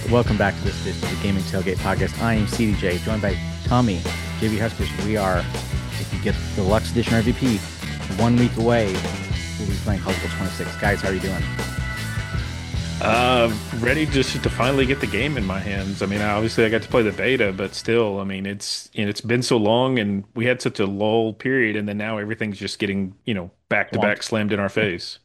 Welcome back to this edition of the Gaming Tailgate Podcast. I am CDJ, joined by Tommy, JB Huskers. We are, if you get the Deluxe Edition RVP, 1 week away. We'll be playing College Football 26. Guys, how are you doing? Ready just to finally get the game in my hands. I mean, obviously I got to play the beta, but still, I mean, it's been so long and we had such a lull period, and then now everything's just getting, back to back Swamped. slammed in our face.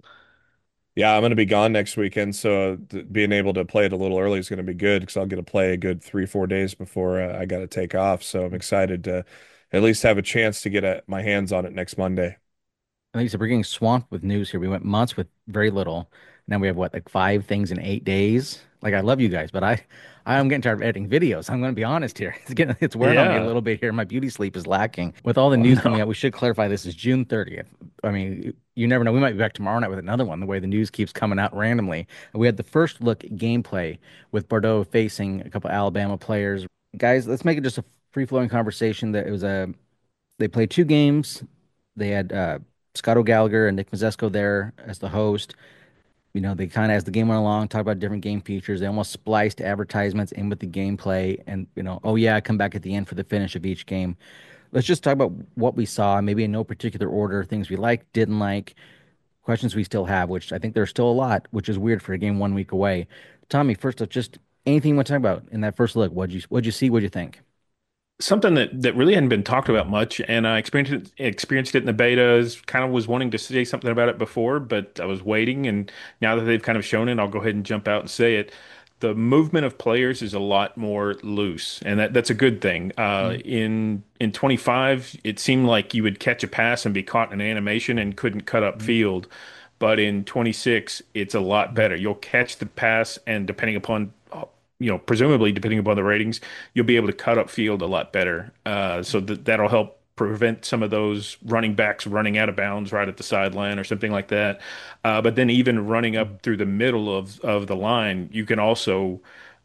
Yeah, I'm going to be gone next weekend, so being able to play it a little early is going to be good because I'll get to play a good 3, 4 days before I got to take off. So I'm excited to at least have a chance to get my hands on it next Monday. Like you said, we're getting swamped with news here. We went months with very little. Now we have what, like 5 things in 8 days? Like I love you guys, but I'm getting tired of editing videos. I'm going to be honest here. It's wearing on me a Yeah. little bit here. My beauty sleep is lacking. With all the Oh news coming out, no. we should clarify this is June 30th. I mean, you never know. We might be back tomorrow night with another one, the way the news keeps coming out randomly. We had the first look at gameplay with Bordeaux facing a couple Alabama players. Guys, let's make it just a free-flowing conversation. That it was a They played 2 games. They had Scott O'Gallagher and Nick Mazesko there as the host. They kind of, as the game went along, talked about different game features. They almost spliced advertisements in with the gameplay, and oh yeah, come back at the end for the finish of each game. Let's just talk about what we saw, maybe in no particular order, things we liked, didn't like, questions we still have, which I think there's still a lot, which is weird for a game 1 week away. Tommy, first up, just anything you want to talk about in that first look. What'd you see? What'd you think? Something that really hadn't been talked about much, and I experienced it in the betas. Kind of was wanting to say something about it before, but I was waiting, and now that they've kind of shown it, I'll go ahead and jump out and say it. The movement of players is a lot more loose, and that's a good thing. Mm, In 25, it seemed like you would catch a pass and be caught in an animation and couldn't cut up mm, field. But in 26, it's a lot mm, better. You'll catch the pass, and depending upon presumably depending upon the ratings, you'll be able to cut up field a lot better. So that'll help prevent some of those running backs running out of bounds right at the sideline or something like that. But then even running mm, up through the middle of the line, you can also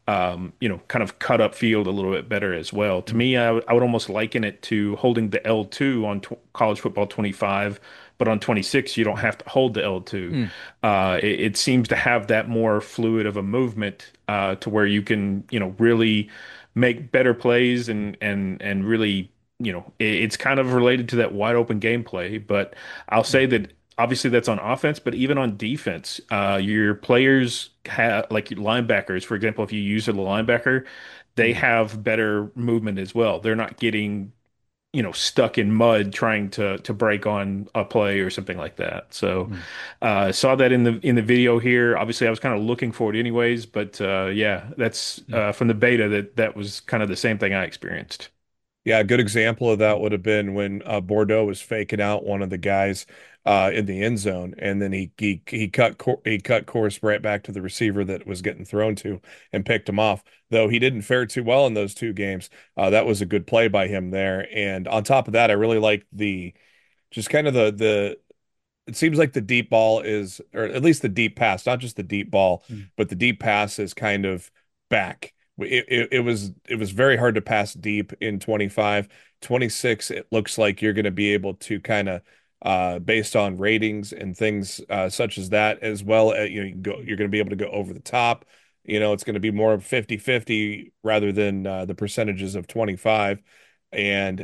kind of cut up field a little bit better as well. To mm, me, I would almost liken it to holding the L2 on tw college football 25, but on 26, you don't have to hold the L2. mm, It seems to have that more fluid of a movement to where you can, really make better plays and really, it's kind of related to that wide open gameplay. But I'll mm, say that obviously that's on offense, but even on defense, your players have like linebackers, for example, if you use a linebacker, they mm, have better movement as well. They're not getting stuck in mud trying to break on a play or something like that. So mm. saw that in the video here. Obviously, I was kind of looking for it anyways, but yeah, that's Mm. from the beta that was kind of the same thing I experienced. Yeah, a good example of that would have been when Bordeaux was faking out one of the guys in the end zone, and then he cut course right back to the receiver that was getting thrown to and picked him off. Though he didn't fare too well in those 2 games, that was a good play by him there. And on top of that, I really like the just kind of the it seems like the deep ball is, or at least the deep pass, not just the deep ball, Mm. but the deep pass is kind of back. It was very hard to pass deep in 25. 26, it looks like you're going to be able to kind of based on ratings and things such as that, as well as you're going to be able to go over the top. It's going to be more 50-50 rather than the percentages of 25, and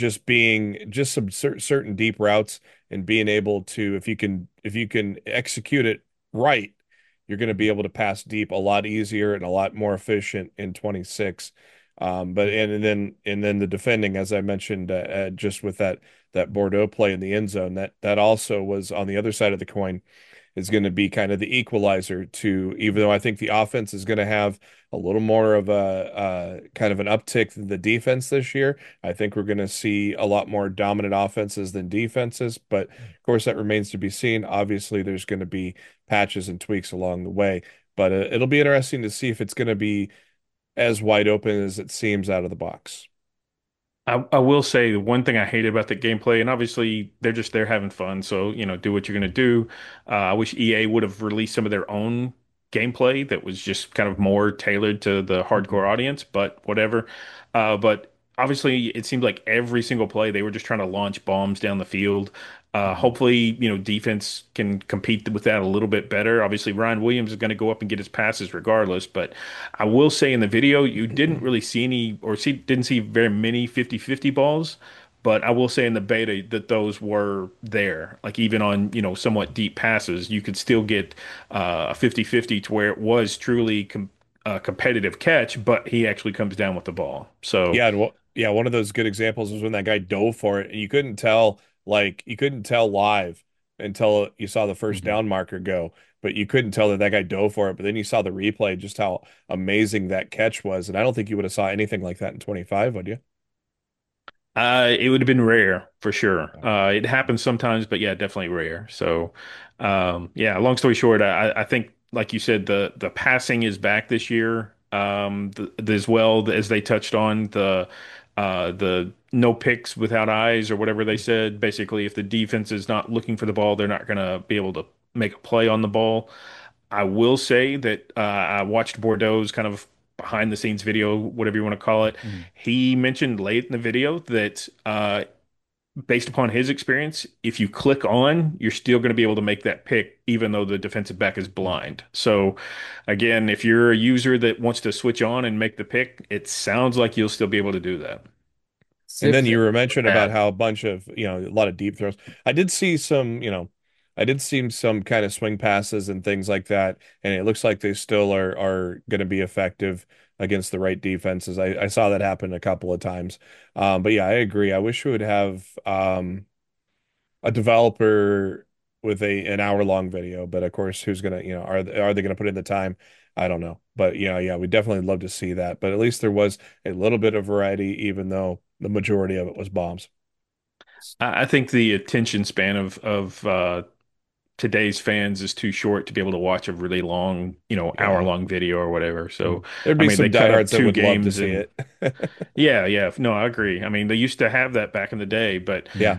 just some certain deep routes and being able to, if you can execute it right, you're going to be able to pass deep a lot easier and a lot more efficient in 26. But and then the defending, as I mentioned, just with that Bordeaux play in the end zone, that also was on the other side of the coin, is going to be kind of the equalizer to, even though I think the offense is going to have a little more of a kind of an uptick than the defense this year. I think we're going to see a lot more dominant offenses than defenses, but of course that remains to be seen. Obviously, there's going to be patches and tweaks along the way, but it'll be interesting to see if it's going to be as wide open as it seems out of the box. I will say the one thing I hated about the gameplay, and obviously they're just there having fun, so do what you're gonna do. I wish EA would have released some of their own gameplay that was just kind of more tailored to the hardcore audience, but whatever. But obviously it seemed like every single play they were just trying to launch bombs down the field. Mhm. Hopefully, defense can compete with that a little bit better. Obviously, Ryan Williams is going to go up and get his passes regardless, but I will say in the video, you didn't really see any or didn't see very many 50-50 balls. But I will say in the beta that those were there. Like even on, somewhat deep passes, you could still get a 50-50 to where it was truly a competitive catch, but he actually comes down with the ball. So Yeah, yeah, one of those good examples was when that guy dove for it, and you couldn't tell, like, you couldn't tell live until you saw the first Mhm. down marker go, but you couldn't tell that that guy dove for it. But then you saw the replay, just how amazing that catch was, and I don't think you would have saw anything like that in 25, would you? it would have been rare for sure. Yeah. It happens sometimes, but yeah, definitely rare. So, yeah, long story short, I think, like you said, the passing is back this year. As well as they touched on the no picks without eyes or whatever they said. Basically, if the defense is not looking for the ball, they're not going to be able to make a play on the ball. I will say that I watched Bordeaux's kind of behind the scenes video, whatever you want to call it. Mhm. He mentioned late in the video that based upon his experience, if you click on, you're still going to be able to make that pick, even though the defensive back is Mhm. blind. So, again, if you're a user that wants to switch on and make the pick, it sounds like you'll still be able to do that. And then Six. you were mentioning about Bad. how a bunch of, a lot of deep throws. I did see some, I did see some kind of swing passes and things like that, and it looks like they still are going to be effective against the right defenses. I saw that happen a couple of times. But yeah, I agree. I wish we would have a developer with an hour long video, but of course, who's gonna, are they gonna put in the time? I don't know. But yeah, we definitely love to see that. But at least there was a little bit of variety, even though the majority of it was bombs. I think the attention span of today's fans is too short to be able to watch a really long, hour Yeah. long video or whatever. So, There'd I be mean, they some cut up diehards that two would love to games see and it. yeah, yeah. No, I agree. I mean, they used to have that back in the day, but Yeah. Mhm.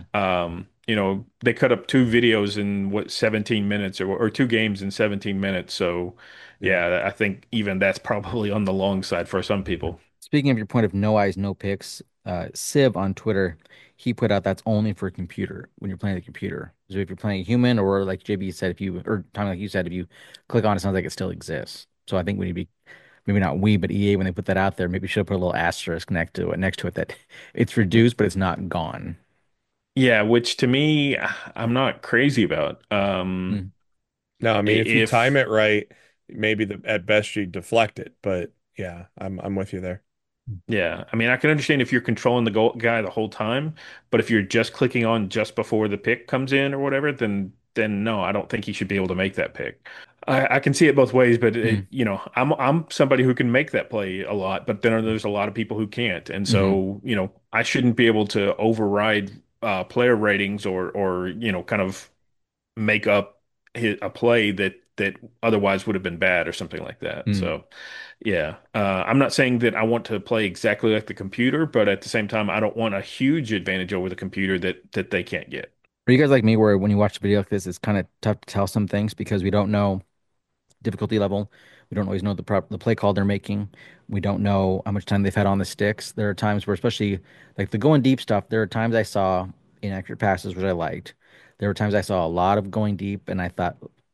they cut up two videos in what 17 minutes or two games in 17 minutes. So, Yeah. yeah, I think even that's probably on the long side for some people. Speaking of your point of no eyes, no picks, Civ on Twitter, he put out that's only for computer when you're playing the computer. So if you're playing a human, or like JB said, if you or Tommy, like you said, if you click on it, it sounds like it still exists. So I think we need to be maybe not we, but EA when they put that out there, maybe should have put a little asterisk next to it that it's reduced, but it's not gone. Yeah, which to me, I'm not crazy about. Mm. No, I mean, if you time If it right, maybe at best you deflect it. But yeah, I'm with you there. Yeah, I mean, I can understand if you're controlling the goal guy the whole time, but if you're just clicking on just before the pick comes in or whatever, then no, I don't think he should be able to make that pick. I can see it both ways, but Mm. I'm somebody who can make that play a lot, but then there's a lot of people who can't, and Hmm. so I shouldn't be able to override player ratings or kind of make up a play that otherwise would have been bad or something like that. Mm. So. Yeah. I'm not saying that I want to play exactly like the computer, but at the same time, I don't want a huge advantage over the computer that they can't get. Are you guys like me where when you watch a video like this, it's kind of tough to tell some things because we don't know difficulty level. We don't always know the play call they're making. We don't know how much time they've had on the sticks. There are times where, especially like the going deep stuff, there are times I saw inaccurate passes, which I liked. There were times I saw a lot of going deep, and I thought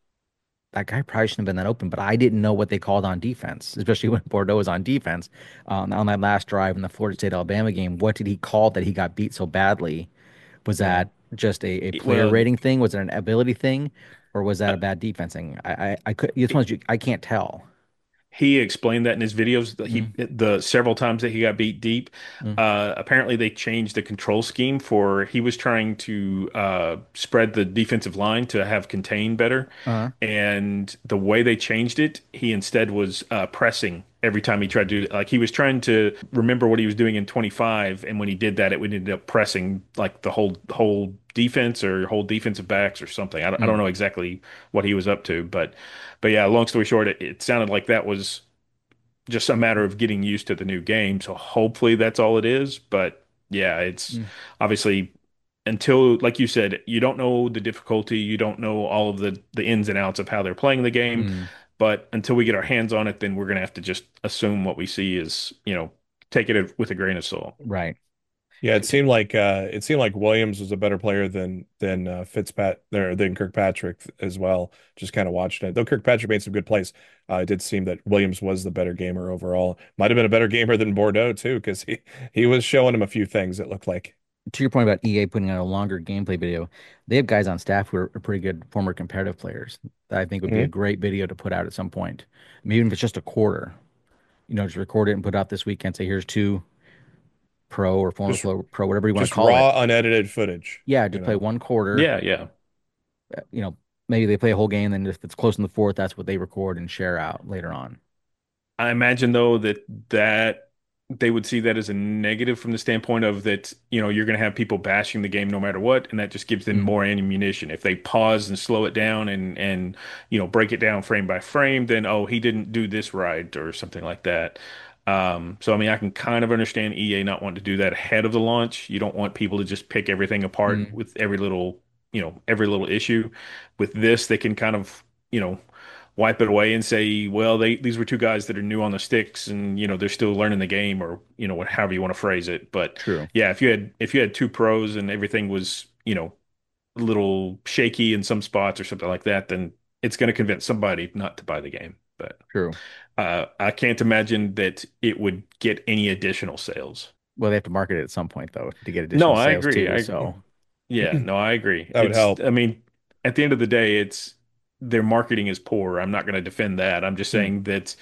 that guy probably shouldn't have been that open. But I didn't know what they called on defense, especially when Bordeaux was on defense on that last drive in the Florida State Alabama game. What did he call that he got beat so badly? Was Yeah. that just a player Well, rating thing? Was it an ability thing? Or was that a bad defense thing? I could, it's one of those I can't tell. he explained that in his videos that Mm, the several times that he got beat deep. mm, Apparently they changed the control scheme for he was trying to spread the defensive line to have contain better. uh, And the way they changed it, he instead was pressing every time he tried to do it. Like he was trying to remember what he was doing in 25, and when he did that, it would end up pressing like the whole defense or whole defensive backs or something. I don't mm, know exactly what he was up to, but yeah, long story short, it sounded like that was just a matter of getting used to the new game. So hopefully that's all it is. But yeah, it's mm, obviously until, like you said, you don't know the difficulty, you don't know all of the ins and outs of how they're playing the game. mm, But until we get our hands on it, then we're gonna have to just assume what we see is, take it with a grain of salt. Right. Yeah, it seemed like Williams was a better player than than Kirkpatrick as well. Just kind of watching it. Though Kirkpatrick made some good plays, it did seem that Williams was the better gamer overall. Might have been a better gamer than Bordeaux too, because he was showing him a few things, it looked like. To your point about EA putting out a longer gameplay video, they have guys on staff who are pretty good former competitive players that I think would be a Mhm. great video to put out at some point. I mean, even if it's just a quarter, just record it and put it out this weekend. Say, here's two pro or former Just pro, whatever you want to just call it. raw unedited footage, Yeah, you just play know. one quarter. Yeah, yeah. uh, You know, maybe they play a whole game, then if it's close in the fourth, that's what they record and share out later on. I imagine though that they would see that as a negative from the standpoint of that, you're going to have people bashing the game no matter what, and that just gives them Mm, more ammunition. If they pause and slow it down and break it down frame by frame, then oh, he didn't do this right or something like that. So I mean, I can kind of understand EA not wanting to do that ahead of the launch. You don't want people to just pick everything apart mm, with every little issue. With this, they can kind of, wipe it away and say, well, these were two guys that are new on the sticks and they're still learning the game or however you want to phrase it. But true. yeah, if you had two pros and everything was, a little shaky in some spots or something like that, then it's going to convince somebody not to buy the game. But True. I can't imagine that it would get any additional sales. Well, they have to market it at some point though to get No, additional I sales agree. too. So, Yeah, no, I agree. That would help. I mean, at the end of the day, it's their marketing is poor. I'm not going to defend that. I'm just mm, saying that,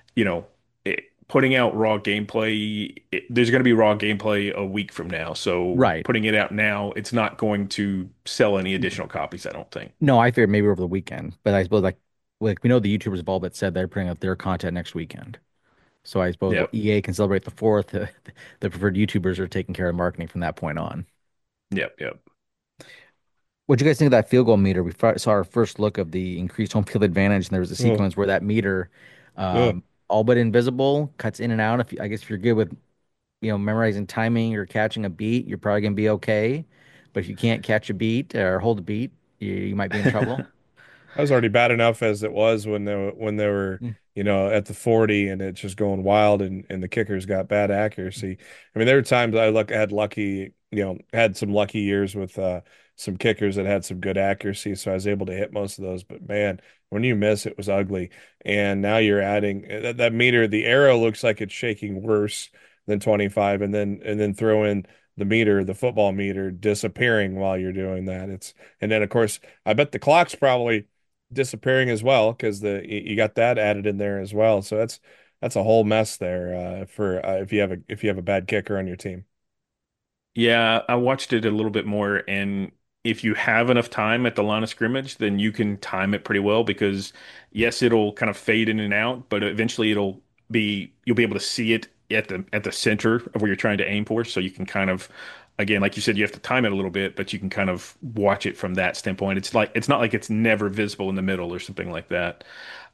putting out raw gameplay, there's going to be raw gameplay a week from now. So right. putting it out now, it's not going to sell any additional copies, I don't think. No, I figured maybe over the weekend, but I suppose like we know the YouTubers have all but said they're putting up their content next weekend. So I suppose Yep. EA can celebrate the fourth. The preferred YouTubers are taking care of marketing from that point on. Yep. Yep. What do you guys think of that field goal meter? Saw our first look of the increased home field advantage, and there was a Ugh, sequence where that meter, ugh. all but invisible, cuts in and out. I guess if you're good with memorizing timing or catching a beat, you're probably gonna be okay. But if you can't catch a beat or hold a beat, you might be in trouble. I was already bad enough as it was when they were, Mm, at the 40 and it's just going wild and the kickers got bad accuracy. I mean, there were times had lucky, had some lucky years with some kickers that had some good accuracy, so I was able to hit most of those. But man, when you miss, it was ugly. And now you're adding that meter, the arrow looks like it's shaking worse than 25, and then throw in the meter, the football meter disappearing while you're doing that. And then of course I bet the clock's probably disappearing as well because the you got that added in there as well. So that's a whole mess there for if you have a bad kicker on your team. Yeah, I watched it a little bit more, and if you have enough time at the line of scrimmage, then you can time it pretty well because yes, it'll kind of fade in and out, but eventually you'll be able to see it at the center of where you're trying to aim for. So you can kind of, again, like you said, you have to time it a little bit, but you can kind of watch it from that standpoint. It's not like it's never visible in the middle or something like that.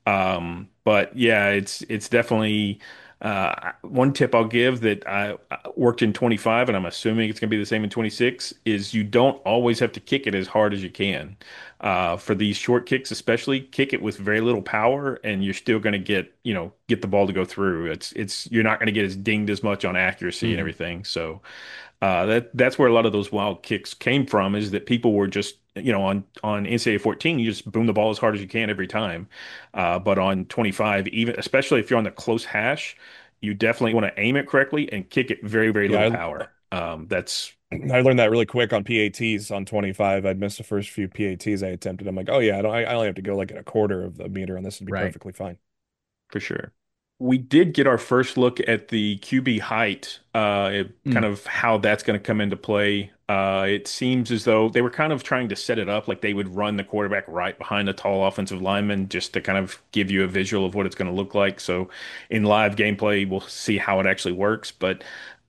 But yeah, it's definitely one tip I'll give that I worked in 25 and I'm assuming it's going to be the same in 26 is you don't always have to kick it as hard as you can. For these short kicks, especially, kick it with very little power and you're still going to get the ball to go through. You're not going to get as dinged as much on accuracy and mhm. everything. So that's where a lot of those wild kicks came from is that people were just, on NCAA 14, you just boom the ball as hard as you can every time. But on 25, even especially if you're on the close hash, you definitely want to aim it correctly and kick it very, very little Yeah, power. That's I learned that really quick on PATs on 25. I'd missed the first few PATs I attempted. I'm like, oh yeah, I only have to go like a quarter of the meter on this and be Right. perfectly fine. for sure. We did get our first look at the QB height, kind Mm. of how that's going to come into play. It seems as though they were kind of trying to set it up like they would run the quarterback right behind a tall offensive lineman just to kind of give you a visual of what it's going to look like. So in live gameplay, we'll see how it actually works. But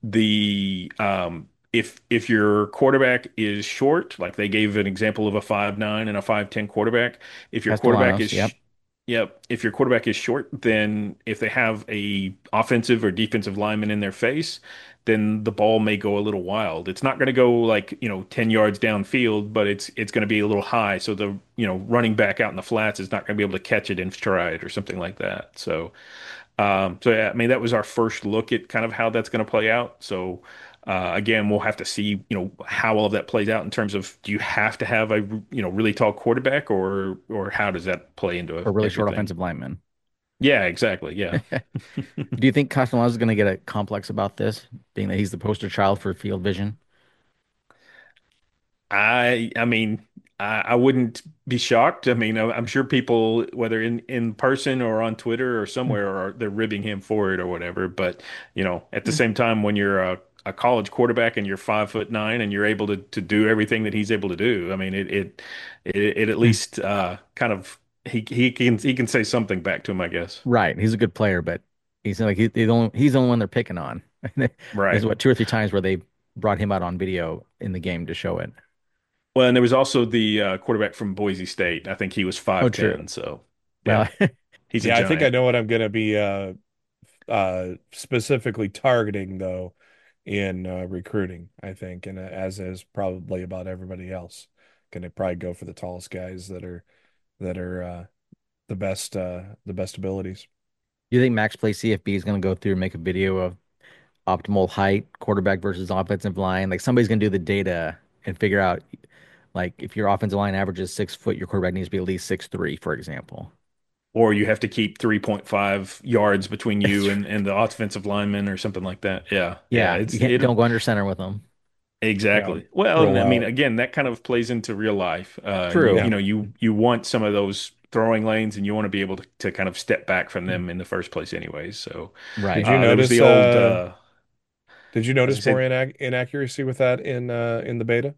if your quarterback is short, like they gave an example of a 5'9" and a 5'10" quarterback, if your quarterback is Castellanos. Yep. Yep. If your quarterback is short, then if they have a offensive or defensive lineman in their face, then the ball may go a little wild. It's not going to go like, 10 yards downfield, but it's going to be a little high. So the running back out in the flats is not going to be able to catch it in stride or something like that. So So yeah, I mean that was our first look at kind of how that's going to play out. So again, we'll have to see, how all of that plays out in terms of do you have to have a really tall quarterback or how does that play into or really short everything? offensive linemen. Yeah, exactly. Yeah. Do you think Castellanos is going to get a complex about this, being that he's the poster child for field vision? I mean, I wouldn't be shocked. I mean, I'm sure people, whether in person or on Twitter or somewhere, are they're ribbing him for it or whatever. But at the same time, when you're a college quarterback and you're 5'9" and you're able to do everything that he's able to do, I mean, it at least kind of he can say something back to him, I guess. Right. He's a good player, but he's the only one they're picking on. There's Right. what, two or three times where they brought him out on video in the game to show it. Well, and there was also the quarterback from Boise State. I think he was Oh, true. 5'10", so Well, yeah, he's a Yeah, I think I giant. know what I'm going to be specifically targeting though in recruiting, I think, and as is probably about everybody else. Going to probably go for the tallest guys that are the best abilities. you think Max Play CFB is going to go through and make a video of optimal height, quarterback versus offensive line? Like somebody's going to do the data and figure out, like, if your offensive line averages 6 foot, your quarterback needs to be at least 6'3", for example. Or you have to keep 3.5 yards between you and the offensive lineman or something like that. Yeah, yeah, Yeah, you it's can't it don't go under center with them. Yeah, exactly. Well, and roll I mean, out. again, that kind of plays into real life. True. Yeah. You want some of those throwing lanes, and you want to be able to kind of step back from Mm. them in the first place, anyways. So Did Right. you there was notice the old, did you as I notice more said, inaccuracy with that in the beta?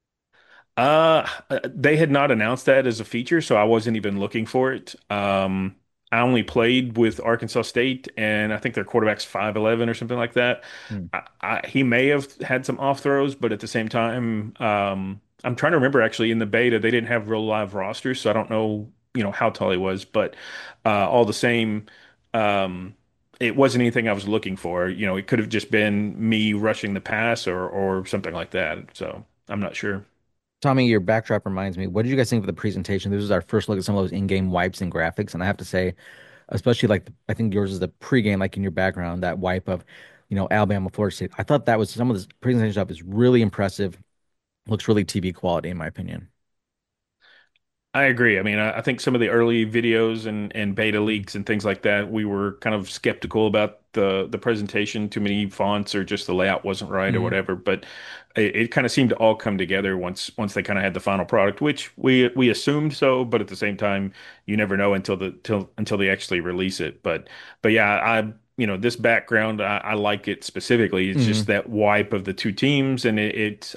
they had not announced that as a feature, so I wasn't even looking for it. I only played with Arkansas State, and I think their quarterback's 5'11" or something like that. Mm. He may have had some off throws, but at the same time, I'm trying to remember actually in the beta, they didn't have real live rosters, so I don't know, how tall he was, but all the same, um, it wasn't anything I was looking for. It could have just been me rushing the pass or something like that. So I'm not sure. Tommy, your backdrop reminds me. What did you guys think of the presentation? This was our first look at some of those in-game wipes and graphics, and I have to say, especially like I think yours is the pregame, like in your background, that wipe of, Alabama, Florida State. I thought that was some of this presentation stuff is really impressive. Looks really TV quality, in my opinion. I agree. I mean, I think some of the early videos and beta Mm. leaks and things like that, we were kind of skeptical about the presentation, too many fonts or just the layout wasn't right or Mhm. whatever. But it kind of seemed to all come together once they kind of had the final product, which we assumed so, but at the same time, you never know until they actually release it. But yeah, this background, I like it specifically. It's just Mhm. that wipe of the two teams, and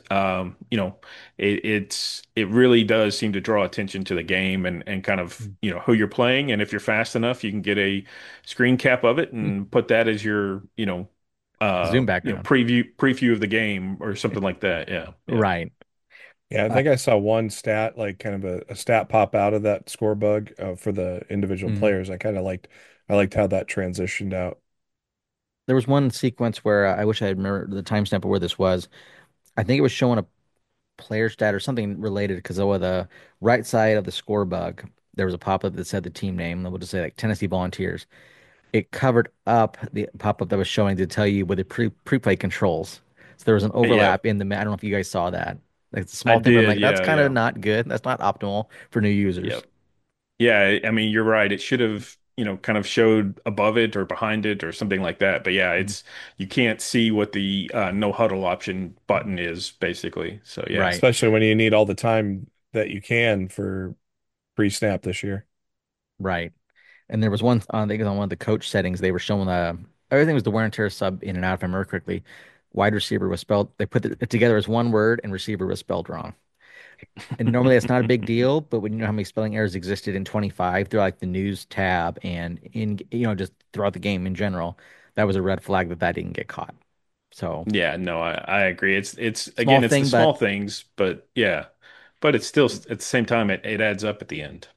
it really does seem to draw attention to the game and kind of who you're playing, and if you're fast enough you can get a screen cap of it Mm. and put that as your Zoom background. preview of the game or something like that. Yeah, yeah. Right. Yeah, I Uh, think I saw one stat, like kind of a stat pop out of that score bug for the individual mm. players. I liked how that transitioned out. There was one sequence where I wish I had remembered the timestamp of where this was. I think it was showing a player stat or something related because over the right side of the score bug, there was a pop-up that said the team name. And we'll just say like Tennessee Volunteers. It covered up the pop-up that was showing to tell you with the pre-play controls. So there was an overlap Yep, in the. I don't know if you guys saw that. Like it's a I small thing, but I'm did. like, that's Yeah, kind of yeah, not good. That's not optimal for new users. yep. Yeah, I mean, you're right. It should have, kind of showed above it or behind it or something like that. But yeah, Mm. it's you can't see what the no huddle option button is basically. So yeah. Right, Especially when you need all the time that you can for pre-snap this year. right. And there was one, I think it was on one of the coach settings, they were showing everything was the wear and tear sub in and out, if I remember correctly. Wide receiver was spelled, they put it together as one word and receiver was spelled wrong. And normally that's not a big deal, but when you know how many spelling errors existed in 25 through like the news tab and just throughout the game in general, that was a red flag that didn't get caught. So Yeah, no, I agree. It's small again, it's the thing, small but things, but yeah, but it's still at the same time it adds up at the end.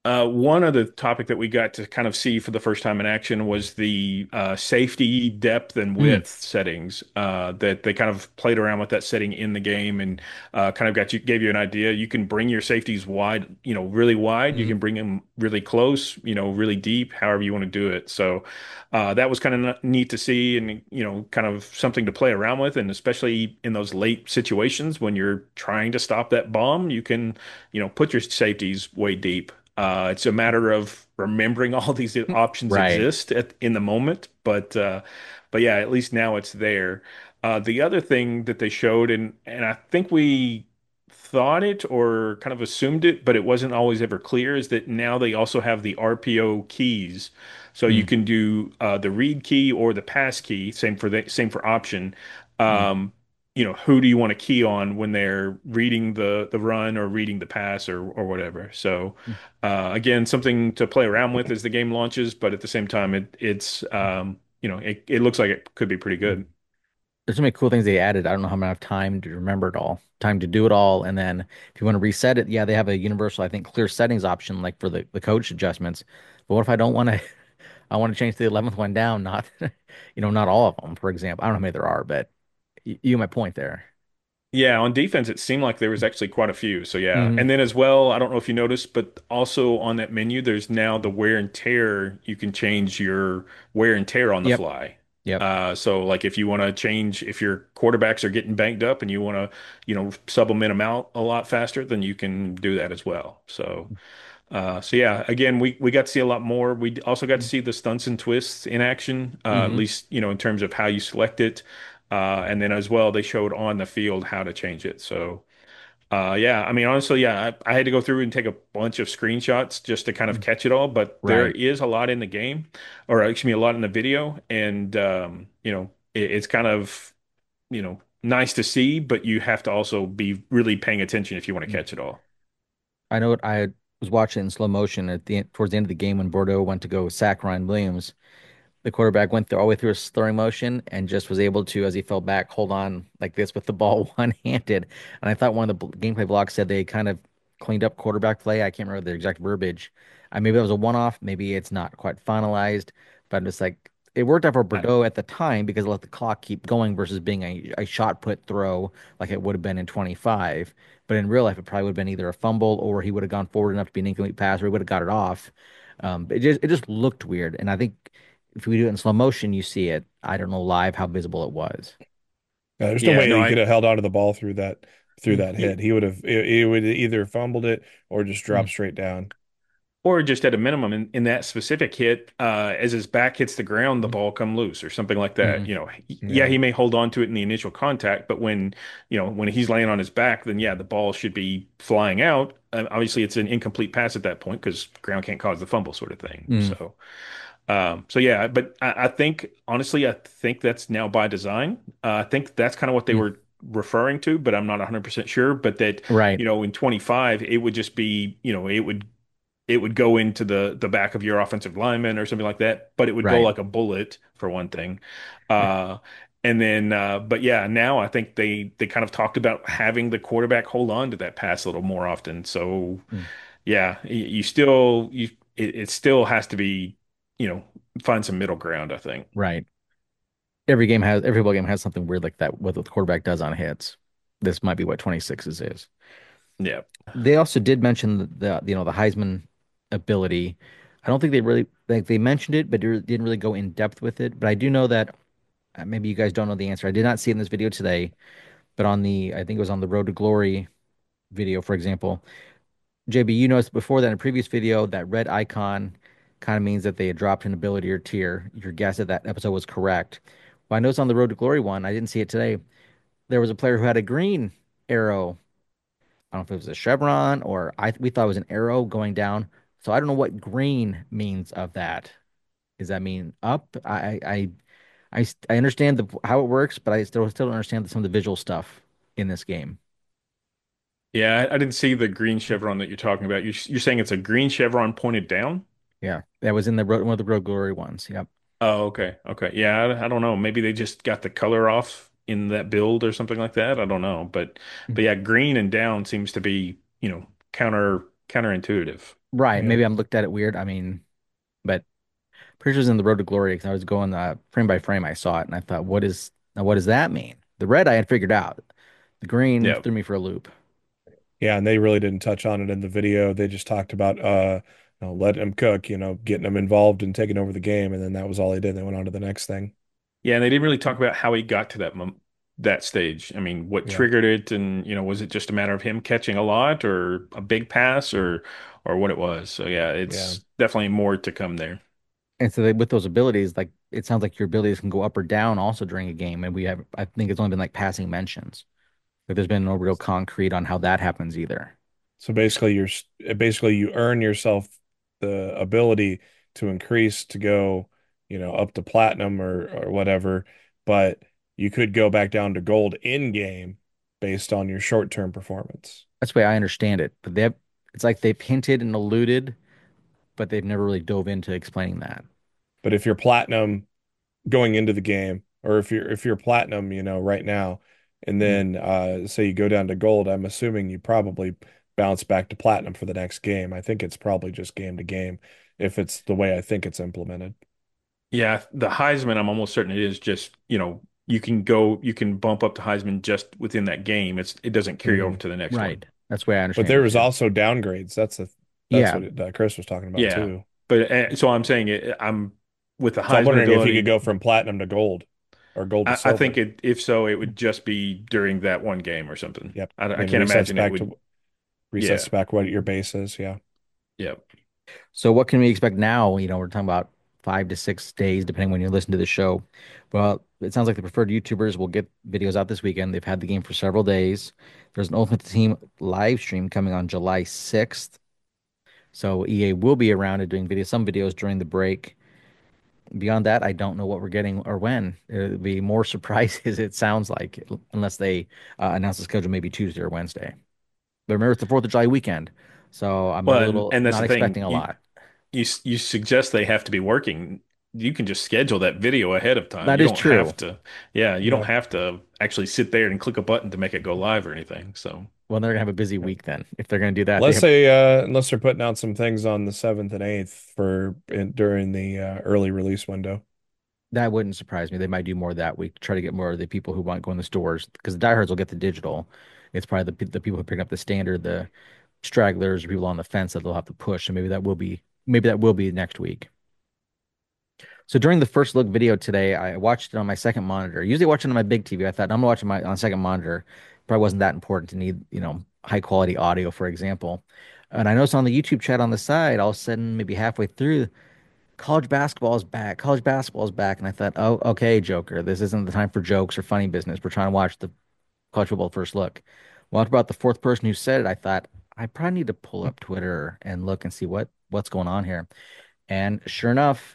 One other topic that we got to kind of see for the first time in action was the safety depth and Mm, width settings. That they kind of played around with that setting in the game and kind of gave you an idea. You can bring your safeties wide, really wide. You mm, can bring them really close, really deep, however you want to do it. So that was kind of neat to see, and kind of something to play around with, and especially in those late situations when you're trying to stop that bomb, you can, put your safeties way deep. It's a matter of remembering all these options right. exist in the moment, but yeah, at least now it's there. The other thing that they showed, and I think we thought it or kind of assumed it, but it wasn't always ever clear, is that now they also have the RPO keys, so you Mm, can do the read key or the pass key. Same for option. mm, Um, who do you want to key on when they're reading the run or reading the pass or whatever. So. mm. Again, something to play around with as the game launches, but at the same time, it looks like it could be pretty good. There's so many cool things they added. I don't know how I'm gonna have time to remember it all, time to do it all. And then if you want to reset it, yeah, they have a universal, I think, clear settings option like for the coach adjustments. But what if I don't want to? I want to change the 11th one down, not, not all of them, for example. I don't know how many there are, but you get my point there. Yeah, on defense, it seemed like there was actually quite a few. So yeah, Hmm. and then as well, I don't know if you noticed, but also on that menu, there's now the wear and tear. You can change your wear and tear on the Yep. fly. Yep. So like if you want to change, if your quarterbacks are getting banged up and you want to, supplement them out a lot faster, then you can do that as well. So yeah, again, we got to see a lot more. We also got to see the stunts and twists in action, at Hmm. least, in terms of how you select it. And then as well, they showed on the field how to change it. So, yeah, I mean, honestly, yeah, I had to go through and take a bunch of screenshots just to kind of catch it all, but there Right. is a lot in the game, or excuse me, a lot in the video. And, it's kind of, nice to see, but you have to also be really paying attention if you want to Mm. catch it all. I know it. I was watching it in slow motion at the towards the end of the game when Bordeaux went to go sack Ryan Williams. The quarterback went through all the way through his throwing motion and just was able to, as he fell back, hold on like this with the ball one-handed. And I thought one of the gameplay blogs said they kind of cleaned up quarterback play. I can't remember the exact verbiage. Maybe that was a one-off. Maybe it's not quite finalized. But I'm just like, it worked out for Bordeaux at the time because it let the clock keep going versus being a shot put throw like it would have been in 25. But in real life, it probably would have been either a fumble or he would have gone forward enough to be an incomplete pass or he would have got it off. It just looked weird. And I think if we do it in slow motion, you see it. I don't know live how visible it was. There's no Yeah, way no, he could have held onto the ball through that you, hit. He would either fumbled it or just Mm, dropped straight down. or just at a minimum in that specific hit, as his back hits the ground, the mm, ball come loose or something like that. mhm. Yeah, Yeah. he may hold on to it in the initial contact, but when he's laying on his back, then yeah, the ball should be flying out. Obviously, it's an incomplete pass at that point because ground can't cause the fumble sort of thing. Mm, So yeah, but I think honestly, I think that's now by design. I think that's kind of what they mm. were referring to, but I'm not 100% sure. But that, Right, in 25, it would just be, it would go into the back of your offensive lineman or something like that, but it would go right. like a bullet for one thing. Uh, and then, but yeah, now I think they kind of talked about having the quarterback hold on to that pass a little more often. So Mm, yeah, you still it still has to be, you know, find some middle ground, I think. right. Every ball game has something weird like that. What the quarterback does on hits. This might be what 26's is. Yeah. They also did mention the Heisman ability. I don't think they really like they mentioned it, but they didn't really go in depth with it. But I do know that maybe you guys don't know the answer. I did not see it in this video today, but I think it was on the Road to Glory video, for example. JB, you noticed before that in a previous video, that red icon kind of means that they had dropped an ability or tier. Your guess at that episode was correct. Well, I noticed on the Road to Glory one, I didn't see it today. There was a player who had a green arrow. I don't know if it was a chevron or we thought it was an arrow going down. So I don't know what green means of that. Does that mean up? I understand how it works, but I still don't understand some of the visual stuff in this game. Yeah, I didn't see the green chevron that you're talking about. You're saying it's a green chevron pointed down? Yeah, that was in one of the Road Glory ones. Yep. Oh, okay. Okay. Yeah, I don't know. Maybe they just got the color off in that build or something like that. I don't know. But yeah, green and down seems to be, counter. counterintuitive. Right. Yeah. Maybe I'm looked at it weird. I mean, but pretty sure it was in the Road to Glory because I was going frame by frame. I saw it and I thought, what does that mean? The red I had figured out. The green Yeah. threw me for a loop. Yeah, and they really didn't touch on it in the video. They just talked about letting him cook, getting him involved and taking over the game, and then that was all they did. They went on to the next thing. Yeah, and they didn't really talk about how he got to that stage. I mean, what Yeah. triggered it, and was it just a matter of him catching a lot, or a big pass, or what it was? So yeah, Yeah. it's definitely more to come there. And so with those abilities, like it sounds like your abilities can go up or down also during a game. And I think it's only been like passing mentions. Like there's been no real concrete on how that happens either. So basically you earn yourself the ability to increase to go, up to platinum or whatever, but you could go back down to gold in game based on your short-term performance. That's the way I understand it. But it's like they've hinted and alluded, but they've never really dove into explaining that. But if you're platinum going into the game, or if you're platinum, right now, and Mhm. then say you go down to gold, I'm assuming you probably bounce back to platinum for the next game. I think it's probably just game to game if it's the way I think it's implemented. Yeah, the Heisman, I'm almost certain it is just, you can bump up to Heisman just within that game. It doesn't carry over Hmm. to the next one. Right. That's the way I But understand there it was too. also downgrades. That's Yeah. what Chris was talking about Yeah, too. but so I'm saying I'm with the So I'm Heisman wondering if you could ability. go from platinum to gold or gold to I think silver. if so, it would just be during that one game or something. Yep. I Then can't imagine it would. resets Yeah, back what your base is. Yeah. yeah. So what can we expect now? We're talking about 5 to 6 days, depending when you listen to the show. Well, it sounds like the preferred YouTubers will get videos out this weekend. They've had the game for several days. There's an Ultimate Team live stream coming on July 6th. So EA will be around and doing some videos during the break. Beyond that, I don't know what we're getting or when. It'll be more surprises, it sounds like, unless they announce the schedule maybe Tuesday or Wednesday. But remember, it's the 4th of July weekend. So I'm a Well, little and that's not the thing. expecting a lot. You suggest they have to be working. You can just schedule that video ahead of time. That You is don't true. have to. Yeah, you don't Yeah. have to actually sit there and click a button to make it go live or anything. So. Well, they're gonna have a busy Yeah. week then. If they're gonna do that, Unless they're putting out some things on the 7th and 8th during the early release window. that wouldn't surprise me. They might do more that week. Try to get more of the people who want to go in the stores because the diehards will get the digital. It's probably the people who pick up the standard, the stragglers, or people on the fence that they'll have to push. So maybe that will be next week. So during the first look video today, I watched it on my second monitor. Usually I watch it on my big TV. I thought I'm gonna watch it on second monitor. Probably wasn't that important to need, high quality audio, for example. And I noticed on the YouTube chat on the side, all of a sudden, maybe halfway through, college basketball is back. College basketball is back. And I thought, oh, okay, Joker, this isn't the time for jokes or funny business. We're trying to watch the college football first look. Well, after about the fourth person who said it, I thought I probably need to pull up Twitter and look and see what's going on here. And sure enough,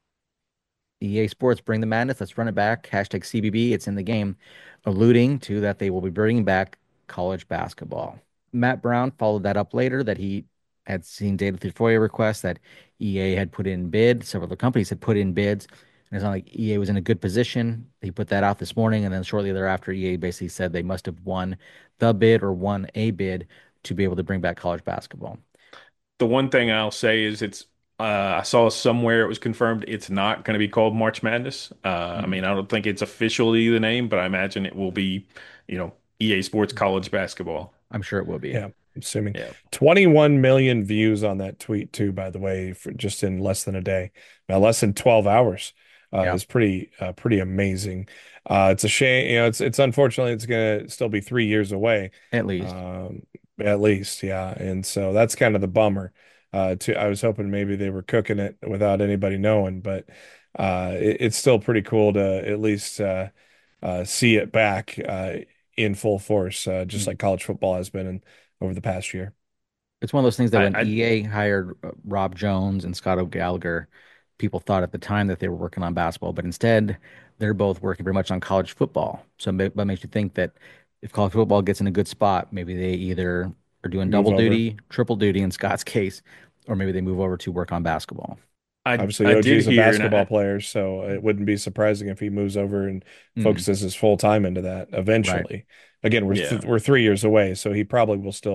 EA Sports bring the madness. Let's run it back. Hashtag CBB. It's in the game, alluding to that they will be bringing back college basketball. Matt Brown followed that up later that he had seen data through FOIA requests that EA had put in bids. Several other companies had put in bids. And it's not like EA was in a good position. He put that out this morning. And then shortly thereafter, EA basically said they must have won the bid or won a bid to be able to bring back college basketball. The one thing I'll say is I saw somewhere it was confirmed it's not going to be called March Madness. I Mm, mean, I don't think it's officially the name, but I imagine it will be, EA Sports College Basketball. I'm sure it will be. Yeah, I'm assuming Yeah. 21 million views on that tweet too, by the way, for just in less than a day. Now, less than 12 hours Yeah, is pretty amazing. It's a shame, it's unfortunately it's gonna still be 3 years away, at least. um, at least, yeah. And so that's kind of the bummer. I was hoping maybe they were cooking it without anybody knowing, but it's still pretty cool to at least see it back in full force, just Mm. like college football has been over the past year. It's one of those things that when I EA hired Rob Jones and Scott O'Gallagher, people thought at the time that they were working on basketball, but instead they're both working very much on college football. So that makes you think that if college football gets in a good spot, maybe they either are doing Move double over. duty, triple duty in Scott's case, or maybe they move over to work on basketball. Obviously, I OG did is a hear, and basketball player, so it wouldn't be surprising if he moves over and Mm, focuses his full time into that right. eventually. Again, yeah. we're 3 years away, so he probably will still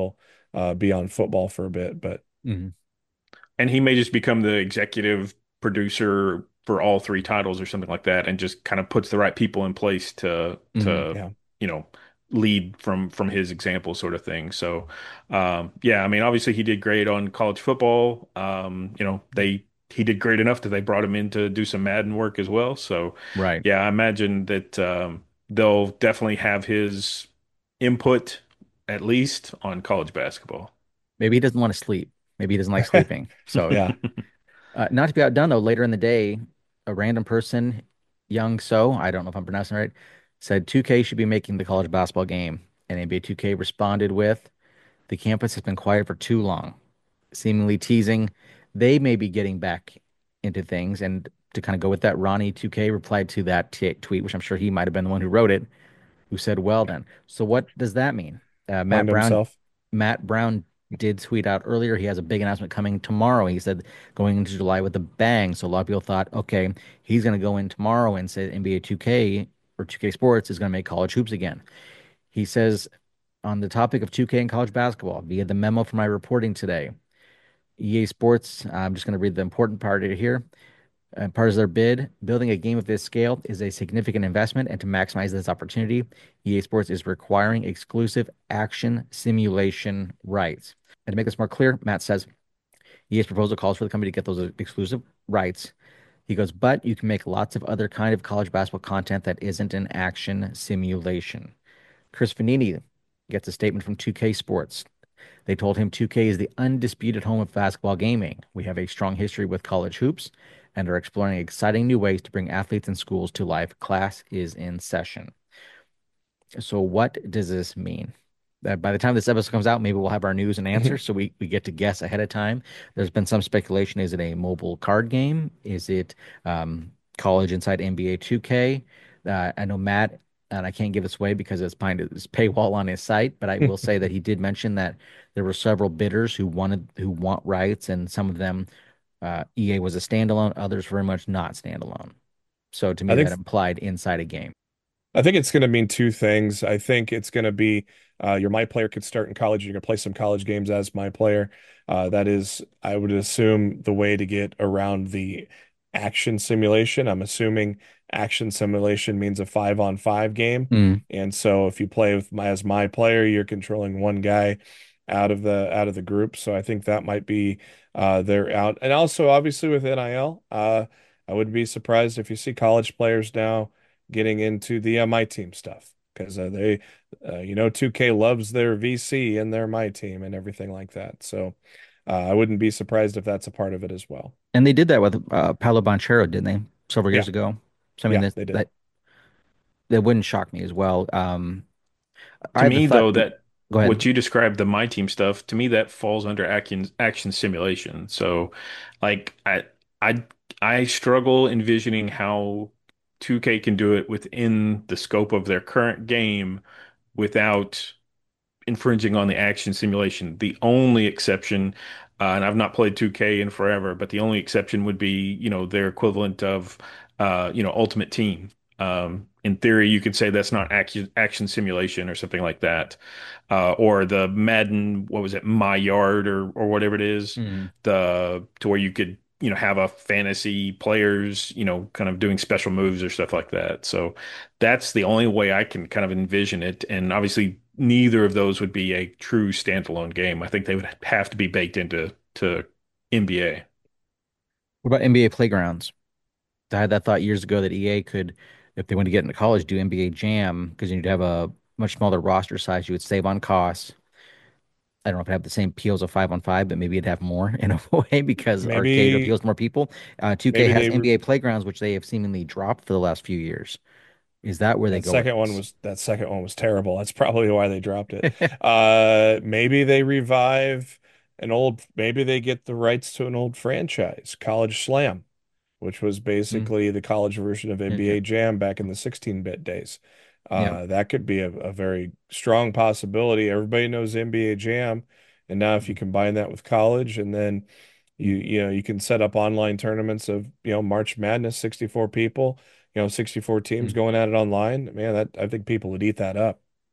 be on football for a bit. But Mhm. And he may just become the executive producer for all three titles or something like that, and just kind of puts the right people in place Mhm. to yeah, you know lead from his example, sort of thing. So yeah, I mean, obviously he did great on college football. They he did great enough that they brought him in to do some Madden work as well. So Right. yeah, I imagine that they'll definitely have his input at least on college basketball. Maybe he doesn't want to sleep. Maybe he doesn't like sleeping. So, yeah. not to be outdone though, later in the day, a random person, Young So, I don't know if I'm pronouncing it right, said 2K should be making the college basketball game. And NBA 2K responded with, the campus has been quiet for too long, seemingly teasing they may be getting back into things. And to kind of go with that, Ronnie 2K replied to that tweet, which I'm sure he might have been the one who wrote it, who said, well done. So what does that mean? Find himself. Matt Brown did tweet out earlier. He has a big announcement coming tomorrow. He said going into July with a bang. So a lot of people thought, okay, he's going to go in tomorrow and say NBA 2K or 2K Sports is going to make college hoops again. He says on the topic of 2K and college basketball via the memo for my reporting today, EA Sports, I'm just going to read the important part here. Part of their bid, building a game of this scale is a significant investment, and to maximize this opportunity, EA Sports is requiring exclusive action simulation rights. And to make this more clear, Matt says EA's proposal calls for the company to get those exclusive rights. He goes, but you can make lots of other kind of college basketball content that isn't an action simulation. Chris Fanini gets a statement from 2K Sports. They told him 2K is the undisputed home of basketball gaming. We have a strong history with college hoops and are exploring exciting new ways to bring athletes and schools to life. Class is in session. So, what does this mean? That by the time this episode comes out, maybe we'll have our news and answers, so we get to guess ahead of time. There's been some speculation. Is it a mobile card game? Is it college inside NBA 2K? I know Matt, and I can't give this away because it's behind his paywall on his site, but I will say that he did mention that there were several bidders who want rights, and some of them EA was a standalone, others very much not standalone. So to I me, think that implied inside a game. I think it's going to mean two things. I think it's going to be your my player could start in college. You're going to play some college games as my player. That is, I would assume, the way to get around the action simulation. I'm assuming action simulation means a 5-on-5 game. Mm. And so if you play with as my player, you're controlling one guy out of the group. So I think that might be they're out. And also obviously with NIL, I wouldn't be surprised if you see college players now getting into the my team stuff because 2K loves their VC and their my team and everything like that. So I wouldn't be surprised if that's a part of it as well. And they did that with Paolo Banchero, didn't they? Several Yeah, years ago. So I mean yeah, they did. that wouldn't shock me as well. I To had the me, thought. though, that Go what ahead. you described, the My Team stuff, to me that falls under action simulation. So, like I I struggle envisioning how 2K can do it within the scope of their current game without infringing on the action simulation. The only exception, and I've not played 2K in forever, but the only exception would be, their equivalent of, Ultimate Team. In theory, you could say that's not action simulation or something like that. Or the Madden, what was it, My Yard or whatever it is, Mm. the to where you could, have a fantasy players, kind of doing special moves or stuff like that. So that's the only way I can kind of envision it. And obviously, neither of those would be a true standalone game. I think they would have to be baked into NBA. What about NBA playgrounds? I had that thought years ago that EA could, if they want to get into college, do NBA Jam because you'd have a much smaller roster size. You would save on costs. I don't know if it have the same appeal as a 5-on-5, but maybe it'd have more in a way because arcade Maybe appeals to more people. 2K maybe has they NBA Playgrounds, which they have seemingly dropped for the last few years. Is that where they go with this? that second one was terrible. That's probably why they dropped it. Maybe they revive maybe they get the rights to an old franchise, College Slam, which was Mm, basically the college version of yeah, yeah, NBA Jam back in the 16-bit days. yeah. That could be a very strong possibility. Everybody knows NBA Jam, and now if you Mm, combine that with college, and then you can set up online tournaments of March Madness, 64 people, 64 teams mm. going at it online. Man, that I think people would eat that up.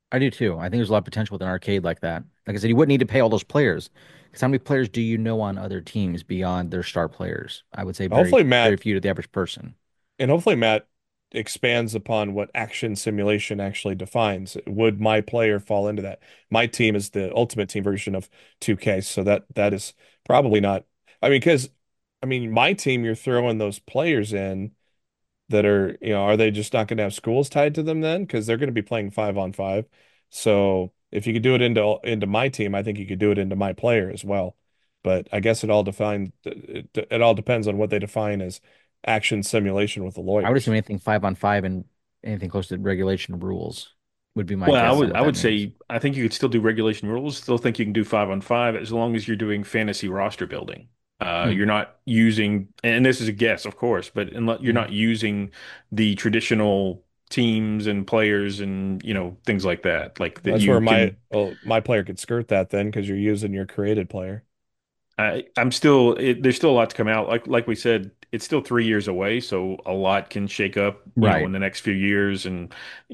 I do too. I think there's a lot of potential with an arcade like that. Like I said, you wouldn't need to pay all those players. Because how many players do you know on other teams beyond their star players? I would say very, Hopefully very Matt few to the average person. hopefully Matt expands upon what action simulation actually defines. Would my player fall into that? My team is the ultimate team version of 2K, so that is probably not. I mean, because my team, you're throwing those players in that are, are they just not going to have schools tied to them then? Because they're going to be playing 5-on-5. So if you could do it into my team, I think you could do it into my player as well. But I guess it all depends on what they define as action simulation with the I would assume lawyers. anything 5-on-5 and anything close to regulation rules would be my Well, guess of what I that would means. say I think you could still do regulation rules. Still think you can do 5-on-5 as long as you're doing fantasy roster building. Hmm. You're not using, and this is a guess, of course, but unless you're Hmm. not using the traditional teams and players and things like that, like that That's you where can. my player could skirt that then because you're using your created player. I'm still there's still a lot to come out. Like we said, it's still 3 years away, so a lot can shake up, Right. in the next few years. And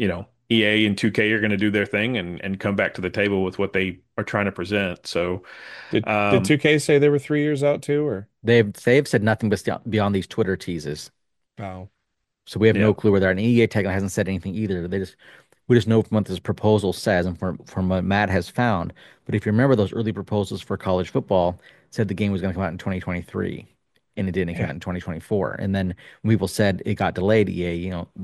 EA and 2K are going to do their thing and come back to the table with what they are trying to present. So, Did um, 2K say they were 3 years out too, or They've said nothing but beyond these Twitter teases. oh So we have no yeah, clue where they're at. And EA technically hasn't said anything either. We just know from what this proposal says and from what Matt has found. But if you remember those early proposals for college football said the game was going to come out in 2023 and it didn't. It came yeah. out in 2024. And then when people said it got delayed, EA,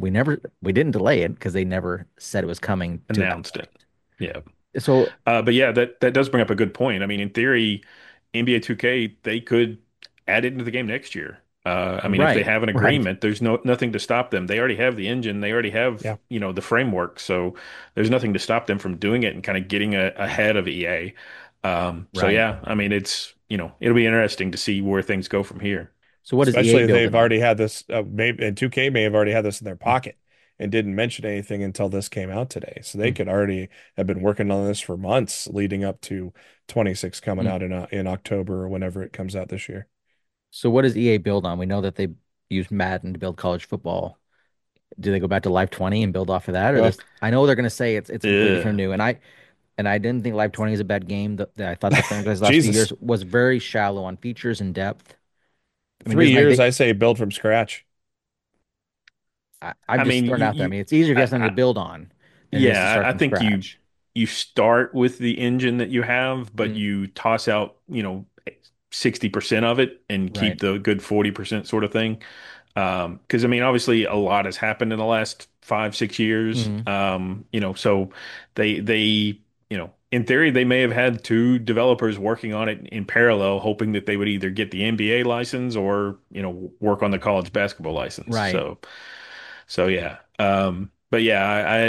we didn't delay it because they never said it was coming to that announced it. point. Yeah. So But yeah, that does bring up a good point. I mean, in theory, NBA 2K, they could add it into the game next year. I mean, if they right, have an right, agreement, there's nothing to stop them. They already have the engine, they already have, Yeah. the framework, so there's nothing to stop them from doing it and kind of getting ahead of EA. So right. yeah, I mean, it'll be interesting to see where things go from here. So what is EA Especially if they've building on? already had this, maybe, and 2K may have already had this in their pocket and didn't mention anything until this came out today. So they Mm, could already have been working on this for months leading up to 26 coming mm. out in October or whenever it comes out this year. So what does EA build on? We know that they use Madden to build college football. Do they go back to Live 20 and build off of that, or Oh, this? I know they're going to say it's completely Ugh. different new, and I didn't think Live 20 is a bad game. I thought the franchise the last few Jesus. years was very shallow on features and depth. I mean, it Three isn't like years, I say build from scratch. I'm I just mean, throwing it out there. I mean, it's easier if you have something to build on than it is to yeah, start I from think you scratch. you start with the engine that you have, but Mm, you toss out, 60% of it and right. keep the good 40% sort of thing. Because I mean, obviously a lot has happened in the last 5, 6 years. Hmm. So they, in theory, they may have had two developers working on it in parallel, hoping that they would either get the NBA license or, work on the college basketball license. Right. So yeah. But yeah,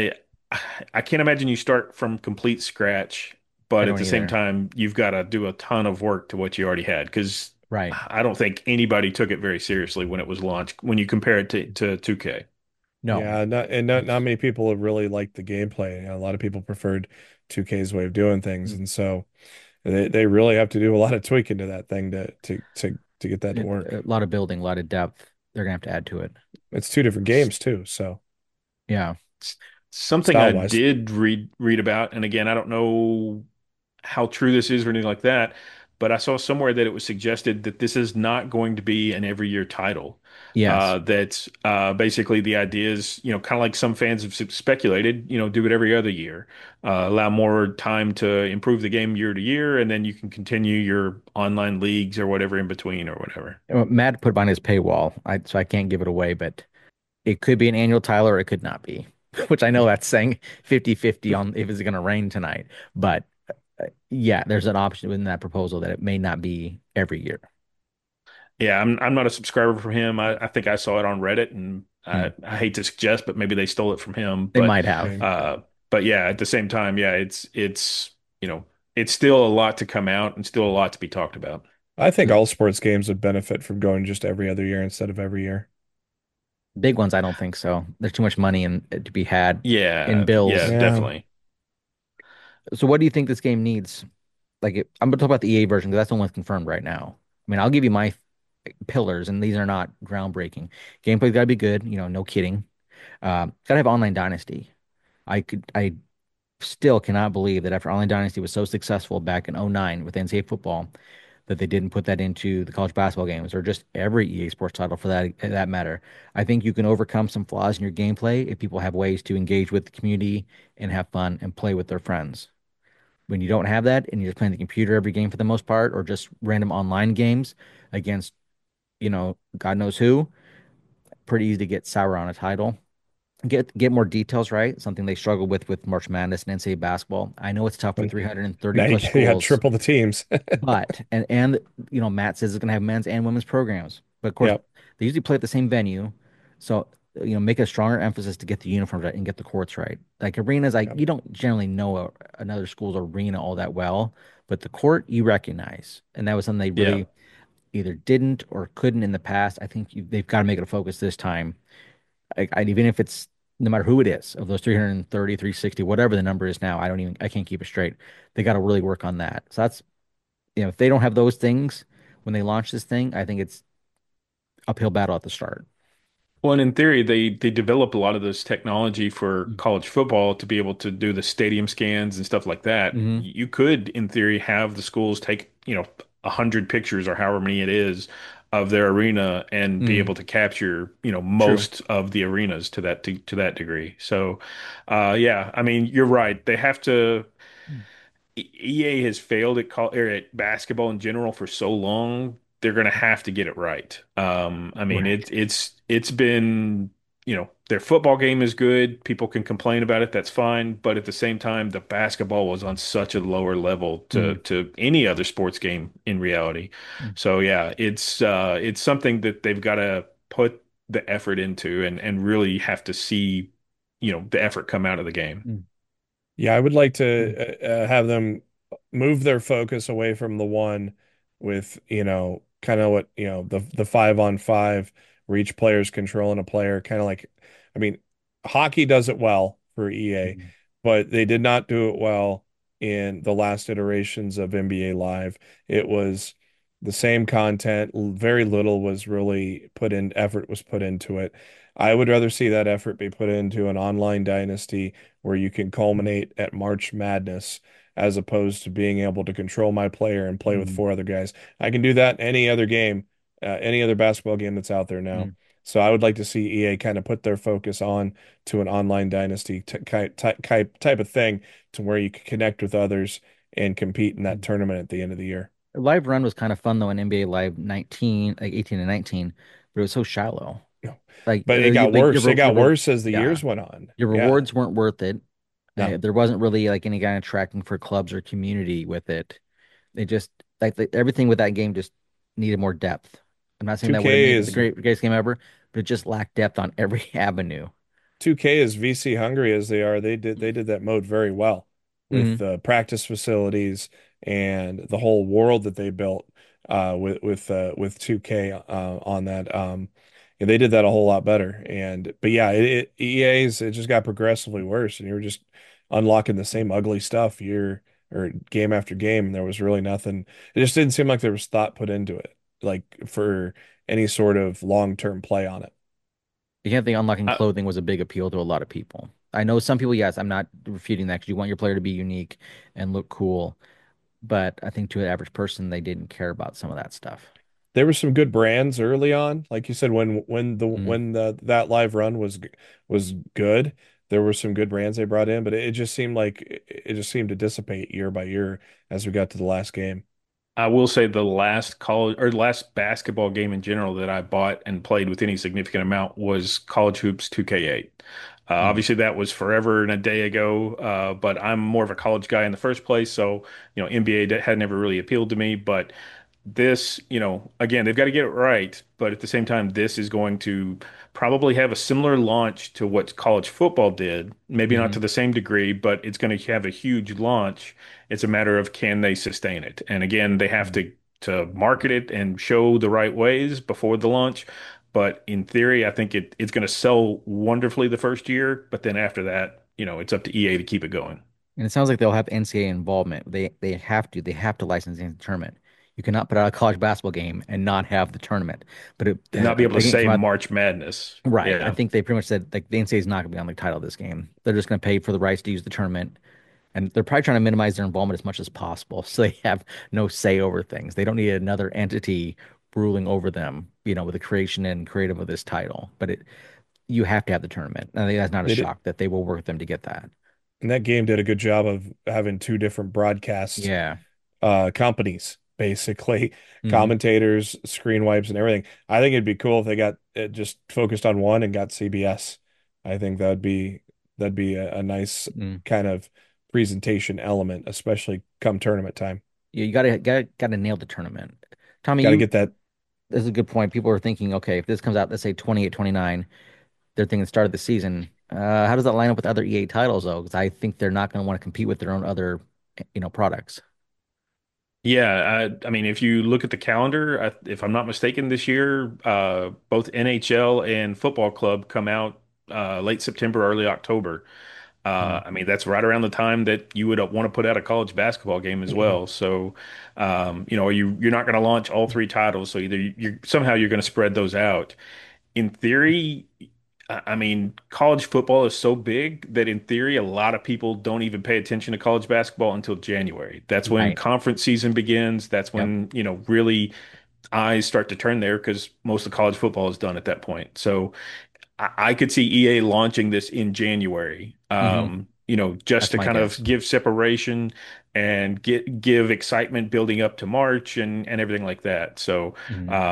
I can't imagine you start from complete scratch, I but at don't the same either. time, you've got to do a ton of work to what you already had because Right. I don't think anybody took it very seriously when it was launched, when you compare it to 2K. No. Yeah, not many people have really liked the gameplay. A lot of people preferred 2K's way of doing things, Mm. and so they really have to do a lot of tweaking to that thing to get that to A work. lot of building, a lot of depth. They're gonna have to add to it. It's two different games too, so Yeah. S- Something style I wise. did read about, and again, I don't know how true this is or anything like that, but I saw somewhere that it was suggested that this is not going to be an every year title. Yes. That basically the idea is, kind of like some fans have speculated, do it every other year, allow more time to improve the game year to year, and then you can continue your online leagues or whatever in between or whatever. Matt put it behind his paywall, so I can't give it away, but it could be an annual title or it could not be, which I know that's saying 50-50 on if it's going to rain tonight. But yeah, there's an option within that proposal that it may not be every year. Yeah, I'm not a subscriber from him. I think I saw it on Reddit, and Hmm. I hate to suggest, but maybe they stole it from him. They But might have. Maybe. uh, but yeah, at the same time, yeah, it's still a lot to come out and still a lot to be talked about. I think all sports games would benefit from going just every other year instead of every year. Big ones, I don't think so. There's too much money to be had in Yeah, bills. Yeah, definitely. So what do you think this game needs? I'm going to talk about the EA version because that's the one that's confirmed right now. I mean, I'll give you my pillars, and these are not groundbreaking. Gameplay's got to be good, no kidding. Got to have online dynasty. I could, I still cannot believe that after Online Dynasty was so successful back in '09 with NCAA football, that they didn't put that into the college basketball games or just every EA Sports title for that matter. I think you can overcome some flaws in your gameplay if people have ways to engage with the community and have fun and play with their friends. When you don't have that and you're just playing the computer every game for the most part, or just random online games against, God knows who, pretty easy to get sour on a title. Get more details right, something they struggle with March Madness and NCAA basketball. I know it's tough with And 330 now plus you got schools, triple the teams. but Matt says it's going to have men's and women's programs. But of course, Yep. they usually play at the same venue. So, make a stronger emphasis to get the uniforms right and get the courts right. Like arenas, Yep. you don't generally know another school's arena all that well, but the court you recognize. And that was something they Yeah. really either didn't or couldn't in the past. I think they've got to make it a focus this time. Even if it's no matter who it is, of those 330, 360, whatever the number is now, I can't keep it straight. They got to really work on that. So that's, if they don't have those things when they launch this thing, I think it's uphill battle at the start. Well, and in theory, they developed a lot of this technology for college football to be able to do the stadium scans and stuff like that. Mm-hmm. You could, in theory, have the schools take, 100 pictures or however many it is of their arena and be Mm-hmm. able to capture, True. most of the arenas to that degree. So, yeah, I mean, you're right. They have to. EA has failed or at basketball in general for so long, they're going to have to get it right. I mean, Right. it's been, their football game is good. People can complain about it. That's fine. But at the same time, the basketball was on such a lower level to Mm-hmm. any other sports game in reality. So yeah, it's something that they've got to put the effort into and really have to see, the effort come out of the game. Mm-hmm. Yeah, I would like to have them move their focus away from the one with, kind of what, the 5-on-5 where each player's controlling a player, kind of like, I mean, hockey does it well for EA, Mm-hmm. but they did not do it well in the last iterations of NBA Live. It was the same content, very little was really effort was put into it. I would rather see that effort be put into an online dynasty where you can culminate at March Madness as opposed to being able to control my player and play with Mm-hmm. four other guys. I can do that in any other game, any other basketball game that's out there now. So I would like to see EA kind of put their focus on to an online dynasty type of thing to where you can connect with others and compete in that Mm-hmm. tournament at the end of the year. Live Run was kind of fun though in NBA Live 19, like 18 and 19, but it was so shallow. You know, Like, but it got your worse. It got worse as the yeah, years went on. your Yeah. rewards weren't worth it. No. There wasn't really like any kind of tracking for clubs or community with it. They just everything with that game just needed more depth. I'm not saying that would have 2K made it the is greatest game ever, but it just lacked depth on every avenue. 2K is VC hungry as they are. They did that mode very well with Hmm. the practice facilities and the whole world that they built with 2K on that. Yeah, they did that a whole lot better. But yeah, EA's it just got progressively worse, and you were just unlocking the same ugly stuff year or game after game, and there was really nothing. It just didn't seem like there was thought put into it, like for any sort of long-term play on it. You can't think unlocking clothing was a big appeal to a lot of people. I know some people, yes, I'm not refuting that because you want your player to be unique and look cool, but I think to an average person, they didn't care about some of that stuff. There were some good brands early on, like you said, Mm. when the that live run was good. There were some good brands they brought in, but it just seemed like it just seemed to dissipate year by year as we got to the last game. I will say the last college or last basketball game in general that I bought and played with any significant amount was College Hoops 2K8. Mm. Obviously, that was forever and a day ago, but I'm more of a college guy in the first place, so NBA had never really appealed to me. But this, again, they've got to get it right, but at the same time, this is going to probably have a similar launch to what college football did. Maybe not to Hmm. the same degree, but it's going to have a huge launch. It's a matter of can they sustain it? And again, they have Mm. to market it and show the right ways before the launch. But in theory, I think it's going to sell wonderfully the first year, but then after that, it's up to EA to keep it going. And it sounds like they'll have NCAA involvement. They have to license the tournament. You cannot put out a college basketball game and not have the tournament. But And not be able the to game say came out March Madness. right. I Yeah. think they pretty much said like the NCAA is not going to be on the title of this game. They're just going to pay for the rights to use the tournament. And they're probably trying to minimize their involvement as much as possible so they have no say over things. They don't need another entity ruling over them, with the creation and creative of this title. But you have to have the tournament. I think that's not a They did, shock that they will work with them to get that. and that game did a good job of having two different broadcast Yeah. companies, basically Hmm. commentators, screen wipes, and everything. I think it'd be cool if they got it just focused on one and got CBS. I think that'd be a nice Mm. kind of presentation element, especially come tournament time. Yeah, you gotta nail the tournament. Tommy, Got to get that. this is a good point. People are thinking, okay, if this comes out, let's say 28, 29, they're thinking the start of the season. How does that line up with other EA titles though? Because I think they're not going to want to compete with their own other, products. Yeah, I mean, if you look at the calendar, if I'm not mistaken, this year, both NHL and Football Club come out late September, early October. Mm. I mean, that's right around the time that you would want to put out a college basketball game as well. So, you're not going to launch all three titles. So either you're going to spread those out. In theory, I mean, college football is so big that in theory, a lot of people don't even pay attention to college basketball until January. That's when Right. conference season begins. That's Yep. when, really eyes start to turn there because most of college football is done at that point. So I could see EA launching this in January, Hmm. just That's to my kind of guess. give separation and give excitement building up to March and everything like that. So, Hmm.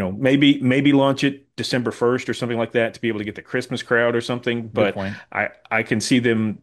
maybe launch it December 1st or something like that to be able to get the Christmas crowd or something. Good But point. I can see them,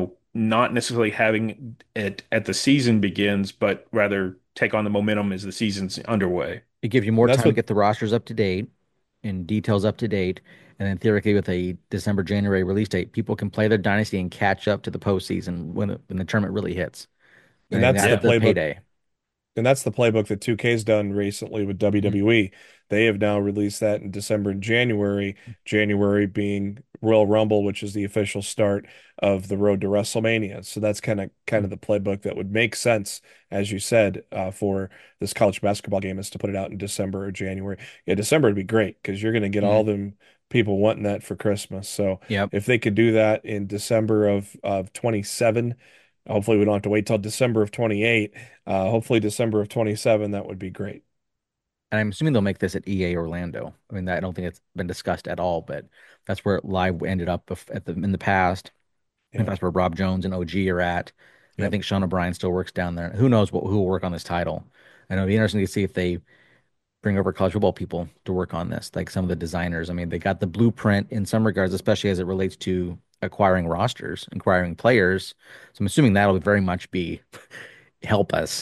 not necessarily having it at the season begins, but rather take on the momentum as the season's underway. It gives you more And that's time to what get the rosters up to date and details up to date. And then theoretically, with a December, January release date, people can play their dynasty and catch up to the postseason when the tournament really hits. And and then that's the that's Yeah. their playbook. payday. And that's the playbook that 2K's done recently with Mhm. WWE. They have now released that in December and January, January being Royal Rumble, which is the official start of the road to WrestleMania. So that's kind of the playbook that would make sense, as you said, for this college basketball game is to put it out in December or January. Yeah, December would be great because you're going to get all Mhm. them people wanting that for Christmas. So Yep. if they could do that in December of 27, hopefully we don't have to wait till December of 28. Hopefully December of 27, that would be great. And I'm assuming they'll make this at EA Orlando. I mean, I don't think it's been discussed at all, but that's where live ended up in the past. I think Yeah. that's where Rob Jones and OG are at. And I Yep. think Sean O'Brien still works down there. Who knows who will work on this title? And it'll be interesting to see if they bring over college football people to work on this, like some of the designers. I mean, they got the blueprint in some regards, especially as it relates to acquiring rosters, acquiring players. So I'm assuming that'll very much be help us.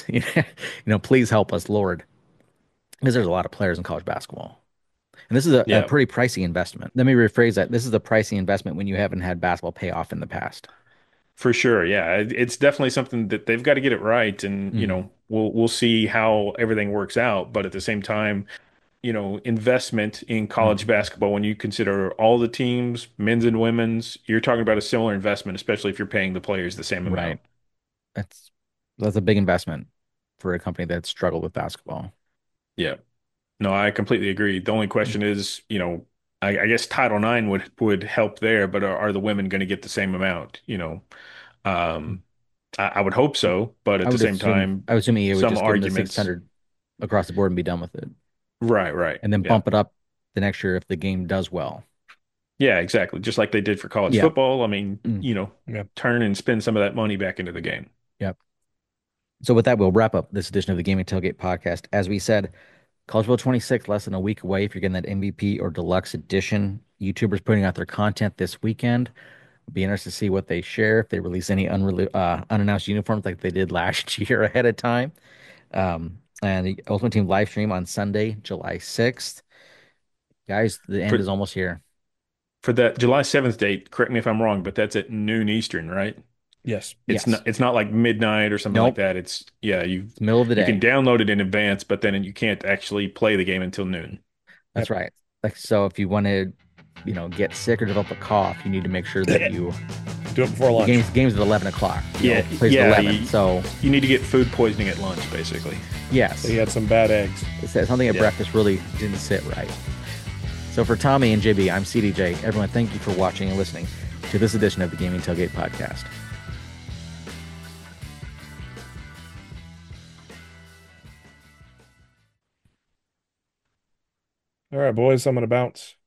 Please help us, Lord, because there's a lot of players in college basketball. And this is a Yeah. pretty pricey investment. Let me rephrase that. This is a pricey investment when you haven't had basketball pay off in the past. For sure, yeah. It's definitely something that they've got to get it right, and Hmm. we'll see how everything works out. But at the same time, investment in college Hmm. basketball, when you consider all the teams, men's and women's, you're talking about a similar investment, especially if you're paying the players the same Right. amount. That's that's a big investment for a company that struggled with basketball. Yeah. No, I completely agree. The only question is, I guess Title IX would help there, but are the women going to get the same amount? Um, I would hope so, but at I the would same assume time, I would assume EA would some just give them the arguments. 600 across the board and be done with it, Right, right. and then Yeah. bump it up the next year if the game does well. Yeah, exactly. Just like they did for college Yeah. football. I mean, Mm. Yeah. turn and spend some of that money back into the game. Yep. So with that, we'll wrap up this edition of the Gaming Tailgate podcast. As we said, College Bowl 26 less than a week away. If you're getting that MVP or deluxe edition, YouTubers putting out their content this weekend. Be interested to see what they share. If they release any unannounced uniforms like they did last year ahead of time. And the Ultimate Team live stream on Sunday, July 6th. Guys, the end is For almost here. for that July 7th date, correct me if I'm wrong, but that's at noon Eastern, right? Yes. Yes. It's not like midnight or something like Nope. that. It's yeah, It's middle of the you can day. download it in advance, but then you can't actually play the game until noon. That's right. Like so if you want to, get sick or develop a cough, you need to make sure that you Do it before the lunch. game's at 11 o'clock. Yeah, Plays at yeah, 11. So you need to get food poisoning at lunch, basically. yes, He had some bad eggs. something at Yeah. breakfast really didn't sit right. So for Tommy and JB, I'm CDJ. Everyone, thank you for watching and listening to this edition of the Gaming Tailgate Podcast. All right, boys, I'm gonna bounce.